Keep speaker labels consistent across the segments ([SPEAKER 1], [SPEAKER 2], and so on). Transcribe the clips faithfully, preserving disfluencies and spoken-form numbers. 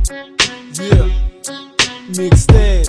[SPEAKER 1] Yeah, mixtape.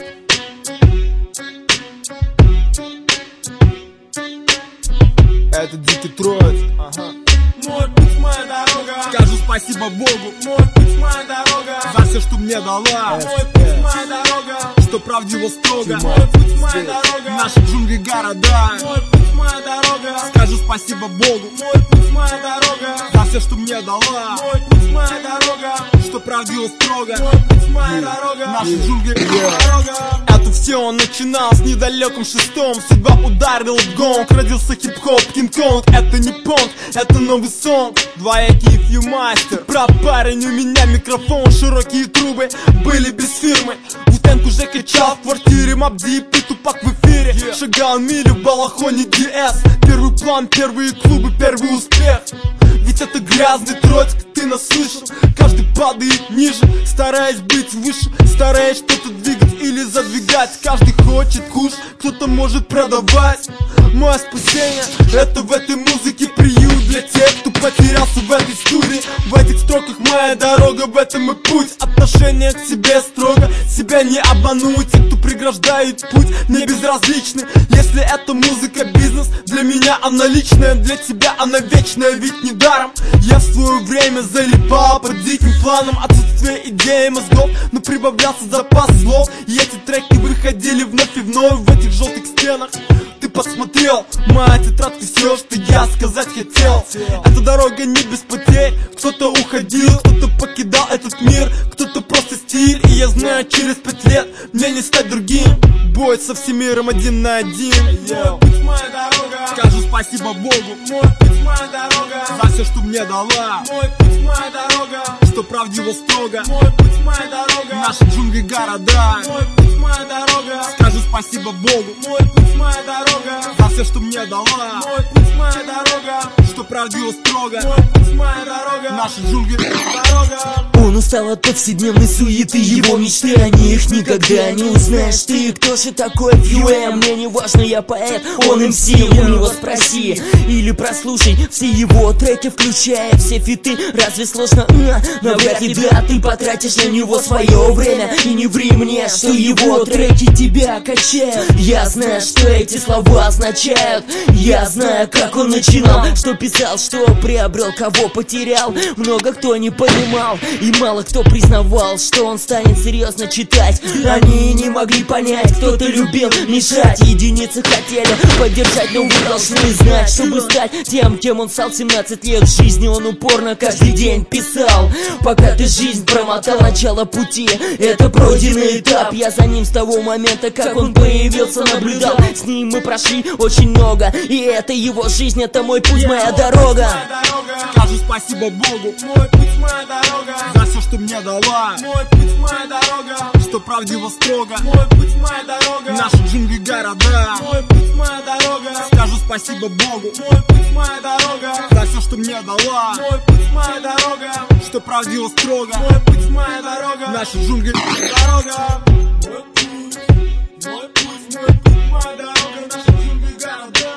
[SPEAKER 1] Это Дикий Троиц. Ага.
[SPEAKER 2] Мой путь, моя дорога.
[SPEAKER 1] Скажу спасибо Богу.
[SPEAKER 2] Мой путь, моя дорога.
[SPEAKER 1] За все, что мне дала.
[SPEAKER 2] Мой путь, моя дорога.
[SPEAKER 1] Что правдиво строго.
[SPEAKER 2] Мой путь, моя дорога.
[SPEAKER 1] Наши джунгли города.
[SPEAKER 2] Мой путь, моя дорога.
[SPEAKER 1] Скажу спасибо Богу.
[SPEAKER 2] Мой путь, моя дорога.
[SPEAKER 1] За все, что мне дала.
[SPEAKER 2] Мой путь, моя дорога.
[SPEAKER 1] Что правдиво строго.
[SPEAKER 2] Мой путь, моя дорога.
[SPEAKER 1] Наши джунгли
[SPEAKER 2] дорога.
[SPEAKER 1] Это все он начинал с недалеком шестом. Судьба ударила в гонг. Родился хип-хоп, Кинг-Конг. Это не понг, это новый сонг. Двоякий фьюмастер. Прав парень, у меня микрофон. Широкие трубы были без фирмы. Вутенг уже кричал в квартире. Мап Дип и Тупак в эфире. Шагал милю в балахоне ди эс. Первый план, первые клубы, первый успех. Ведь это грязный тротик, ты нас слышал. Каждый падает ниже, стараясь быть выше. Стараясь что-то двигать или задвигать. Каждый хочет куш, кто-то может продавать. Мое спасение, это в этой музыке приют для тех, кто потерялся в этой студии. В этих строках моя дорога, в этом и путь. Отношение к себе строго, себя не обмануть. Те, кто преграждает путь, мне безразличны. Если это музыка, бизнес, для меня она личная. Для тебя она вечная, ведь недаром я в свое время залипал под диким планом. Отсутствие идеи мозгов, но прибавлялся запас слов. И эти треки выходили вновь и вновь в этих желтых стенах. Ты посмотрел, моя тетрадка, все, что я сказать хотел. Эта дорога не без потерь. Кто-то уходил, кто-то покидал этот мир, кто-то просто стиль. И я знаю, через пять лет мне не стать другим. Бой со всем миром один на один.
[SPEAKER 2] Мой путь, моя дорога.
[SPEAKER 1] Скажу спасибо Богу.
[SPEAKER 2] Мой путь, моя дорога.
[SPEAKER 1] За все, что мне дала.
[SPEAKER 2] Мой путь, моя дорога.
[SPEAKER 1] Что правдиво строго.
[SPEAKER 2] Мой путь, моя дорога.
[SPEAKER 1] Наши джунгли города.
[SPEAKER 2] Мой путь, моя дорога.
[SPEAKER 1] Скажу спасибо Богу.
[SPEAKER 2] Мой путь, моя дорога.
[SPEAKER 1] За все, что мне дала.
[SPEAKER 2] Мой путь, моя дорога.
[SPEAKER 1] Что правдиво строго.
[SPEAKER 2] Мой путь, моя дорога.
[SPEAKER 1] Наши джунгли
[SPEAKER 2] дорога.
[SPEAKER 3] Он устал от повседневной суеты, его мечты, о них никогда не узнаешь ты. Кто же такой Фьюэм? Мне не важно, я поэт, он эм си. У него спроси или прослушай все его треки, включая все фиты. Разве сложно? А, навряд ли да, ты потратишь на него свое время. И не ври мне, что его треки тебя качают. Я знаю, что эти слова означают. Я знаю, как он начинал, что писал, что приобрел, кого потерял. Много кто не понимал, и мало кто признавал, что он станет серьезно читать. Они не могли понять, кто-то любил мешать. Единицы хотели поддержать, но вы должны знать, чтобы стать тем, кем он стал в семнадцать лет. В жизни он упорно каждый день писал, пока ты жизнь промотал начало пути. Это пройденный этап, я за ним с того момента, как он появился, наблюдал. С ним мы прошли очень много, и это его жизнь, это мой путь, моя дорога.
[SPEAKER 1] Скажу спасибо Богу.
[SPEAKER 2] Мой путь, моя дорога.
[SPEAKER 1] За все, что мне дала.
[SPEAKER 2] Мой путь, моя дорога.
[SPEAKER 1] Что правдиво строго.
[SPEAKER 2] Мой путь, моя дорога.
[SPEAKER 1] Наши джунгли города.
[SPEAKER 2] Мой путь, моя дорога.
[SPEAKER 1] Скажу спасибо Богу.
[SPEAKER 2] Мой путь, моя дорога.
[SPEAKER 1] За все, что мне дала.
[SPEAKER 2] Мой путь, моя дорога.
[SPEAKER 1] Что правдиво строго.
[SPEAKER 2] Мой путь, моя дорога.
[SPEAKER 1] Наши джунгли
[SPEAKER 2] дорога. Мой путь, мой путь, мой путь, моя дорога. Наши джунгли города.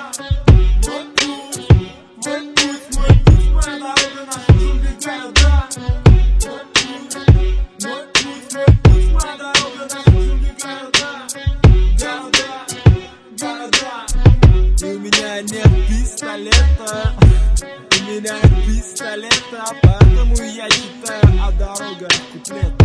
[SPEAKER 2] Мой путь, мой путь, мой путь, моя дорога. Наши джунгли города. Мой путь, мой путь, мой путь, моя дорога. Наши джунгли города. Города, города.
[SPEAKER 1] И у меня нет пистолета. У меня нет пистолета. Поэтому я читаю, а дорога куплеты.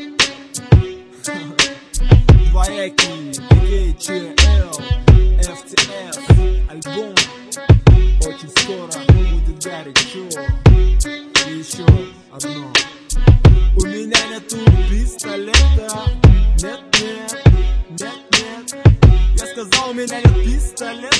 [SPEAKER 1] Двоякий, эй кей эл, эф ти эс. Альбом очень скоро будет горячо. И еще одно. У меня нету пистолета. Нет, нет, нет, нет. Я сказал, у меня нет пистолета.